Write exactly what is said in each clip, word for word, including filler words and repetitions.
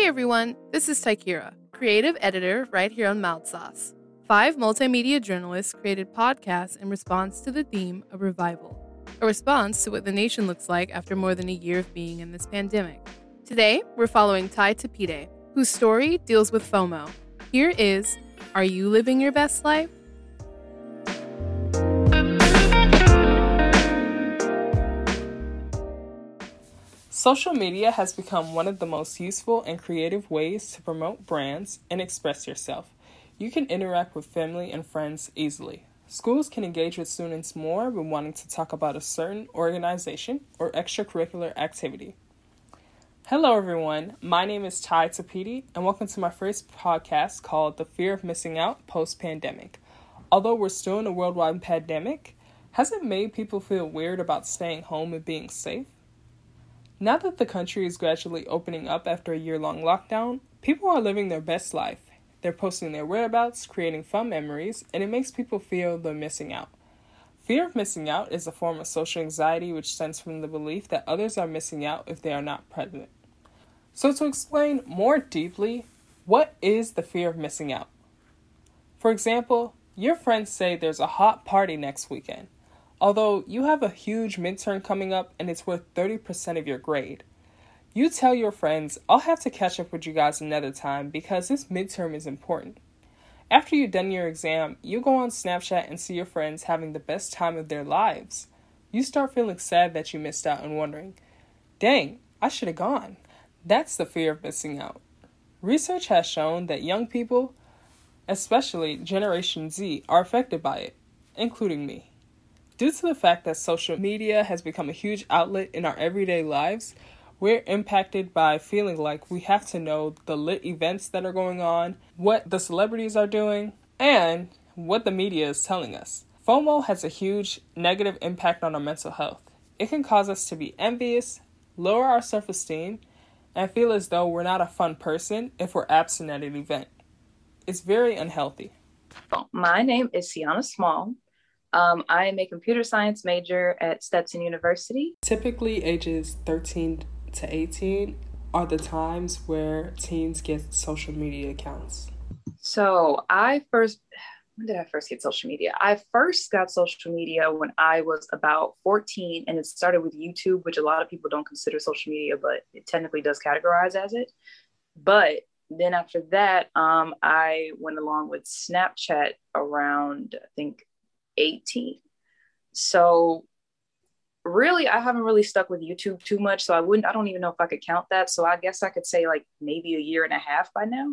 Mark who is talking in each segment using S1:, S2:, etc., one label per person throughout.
S1: everyone, this is Taikira, creative editor right here on Mouth Sauce. Five multimedia journalists created podcasts in response to the theme of revival, a response to what the nation looks like after more than a year of being in this pandemic. Today, we're following Tai Tapite, whose story deals with FOMO. Here is, Are You Living Your Best Life?
S2: Social media has become one of the most useful and creative ways to promote brands and express yourself. You can interact with family and friends easily. Schools can engage with students more when wanting to talk about a certain organization or extracurricular activity. Hello everyone, my name is Tai Tapite and welcome to my first podcast called The Fear of Missing Out Post-Pandemic. Although we're still in a worldwide pandemic, has it made people feel weird about staying home and being safe? Now that the country is gradually opening up after a year-long lockdown, people are living their best life. They're posting their whereabouts, creating fun memories, and it makes people feel they're missing out. Fear of missing out is a form of social anxiety which stems from the belief that others are missing out if they are not present. So to explain more deeply, what is the fear of missing out? For example, your friends say there's a hot party next weekend. Although you have a huge midterm coming up and it's worth thirty percent of your grade. You tell your friends, I'll have to catch up with you guys another time because this midterm is important. After you've done your exam, you go on Snapchat and see your friends having the best time of their lives. You start feeling sad that you missed out and wondering, dang, I should have gone. That's the fear of missing out. Research has shown that young people, especially Generation Z, are affected by it, including me. Due to the fact that social media has become a huge outlet in our everyday lives, we're impacted by feeling like we have to know the lit events that are going on, what the celebrities are doing, and what the media is telling us. FOMO has a huge negative impact on our mental health. It can cause us to be envious, lower our self-esteem, and feel as though we're not a fun person if we're absent at an event. It's very unhealthy.
S3: My name is Sienna Small. Um, I am a computer science major at Stetson University.
S2: Typically, ages thirteen to eighteen are the times where teens get social media accounts.
S3: So I first, when did I first get social media? I first got social media when I was about fourteen, and it started with YouTube, which a lot of people don't consider social media, but it technically does categorize as it. But then after that, um, I went along with Snapchat around, I think, eighteen. So really, I haven't really stuck with YouTube too much. So I wouldn't, I don't even know if I could count that. So I guess I could say like maybe a year and a half by now.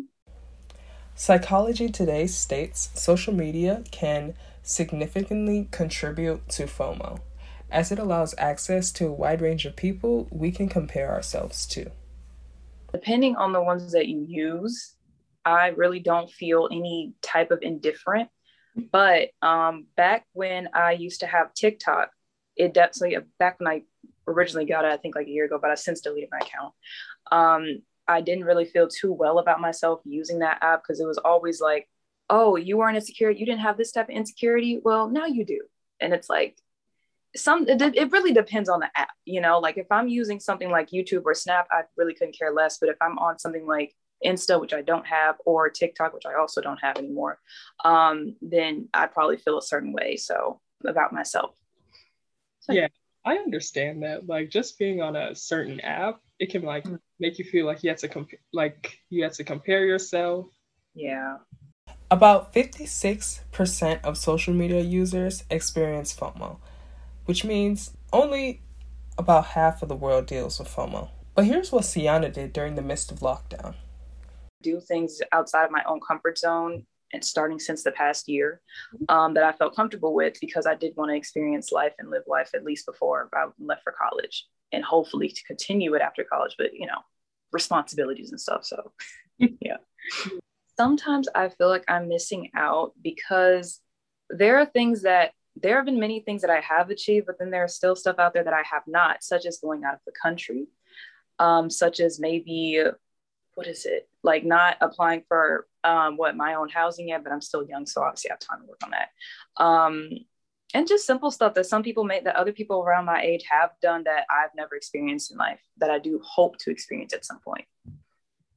S2: Psychology Today states social media can significantly contribute to FOMO, as it allows access to a wide range of people we can compare ourselves to.
S3: Depending on the ones that you use, I really don't feel any type of indifferent. But um, back when I used to have TikTok, it definitely, back when I originally got it, I think like a year ago, but I since deleted my account. Um, I didn't really feel too well about myself using that app because it was always like, oh, you weren't insecure. You didn't have this type of insecurity. Well, now you do. And it's like, some, it, it really depends on the app, you know, like if I'm using something like YouTube or Snap, I really couldn't care less. But if I'm on something like Insta, which I don't have, or TikTok, which I also don't have anymore, um, then I'd probably feel a certain way. So about myself. So,
S2: yeah, I understand that. Like just being on a certain app, it can like mm-hmm. make you feel like you have to comp- like you have to compare yourself.
S3: Yeah.
S2: About fifty-six percent of social media users experience FOMO, which means only about half of the world deals with FOMO. But here's what Sienna did during the midst of lockdown.
S3: Do things outside of my own comfort zone, and starting since the past year, um, that I felt comfortable with because I did want to experience life and live life at least before I left for college, and hopefully to continue it after college, but you know, responsibilities and stuff. So yeah. Sometimes I feel like I'm missing out because there are things that there have been many things that I have achieved, but then there's still stuff out there that I have not, such as going out of the country, um, such as maybe what is it? Like not applying for um, what my own housing yet, but I'm still young. So obviously I have time to work on that. Um, and just simple stuff that some people make, that other people around my age have done that I've never experienced in life, that I do hope to experience at some point.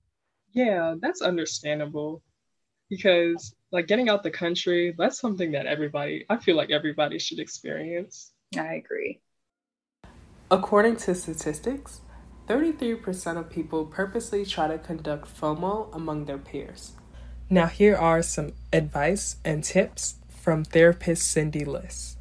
S2: Yeah, that's understandable because like getting out the country, that's something that everybody, I feel like everybody should experience.
S3: I agree.
S2: According to statistics, thirty-three percent of people purposely try to conduct FOMO among their peers. Now, here are some advice and tips from therapist Cindy Liss.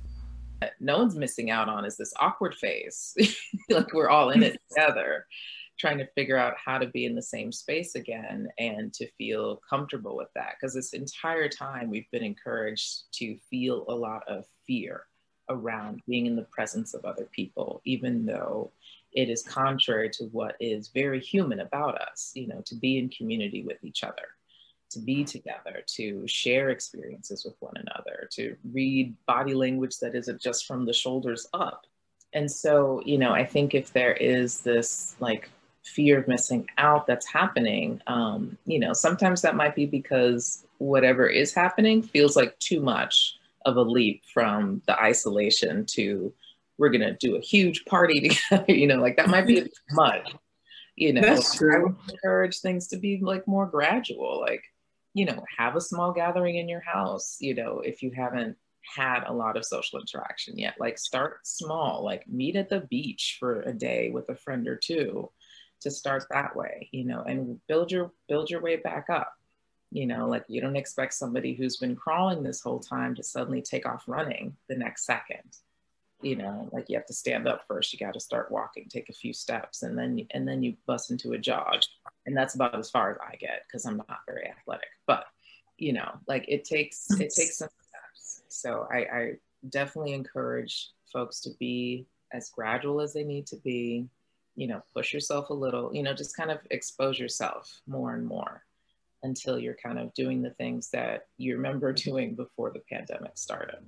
S4: No one's missing out on is this awkward phase. Like we're all in it together, trying to figure out how to be in the same space again and to feel comfortable with that. Because this entire time we've been encouraged to feel a lot of fear around being in the presence of other people, even though it is contrary to what is very human about us, you know, to be in community with each other, to be together, to share experiences with one another, to read body language that isn't just from the shoulders up. And so, you know, I think if there is this like fear of missing out that's happening, um, you know, sometimes that might be because whatever is happening feels like too much of a leap from the isolation to we're going to do a huge party together, you know, like that might be a bit much, you know.
S2: That's true.
S4: I would encourage things to be like more gradual, like, you know, have a small gathering in your house, you know, if you haven't had a lot of social interaction yet, like start small, like meet at the beach for a day with a friend or two to start that way, you know, and build your, build your way back up. You know, like you don't expect somebody who's been crawling this whole time to suddenly take off running the next second. You know, like you have to stand up first. You got to start walking, take a few steps, and then and then you bust into a jog. And that's about as far as I get because I'm not very athletic. But you know, like it takes it takes some steps. So I, I definitely encourage folks to be as gradual as they need to be. You know, push yourself a little. You know, just kind of expose yourself more and more until you're kind of doing the things that you remember doing before the pandemic started.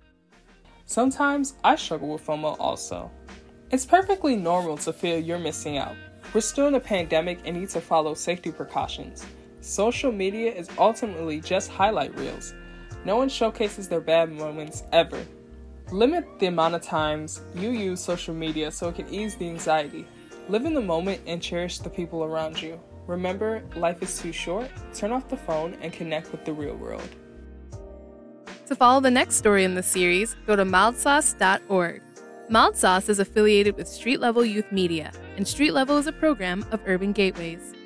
S2: Sometimes I struggle with FOMO also. It's perfectly normal to feel you're missing out. We're still in a pandemic and need to follow safety precautions. Social media is ultimately just highlight reels. No one showcases their bad moments ever. Limit the amount of times you use social media so it can ease the anxiety. Live in the moment and cherish the people around you. Remember, life is too short. Turn off the phone and connect with the real world.
S1: To follow the next story in the series, go to mild sauce dot org. Mild Sauce is affiliated with Street Level Youth Media, and Street Level is a program of Urban Gateways.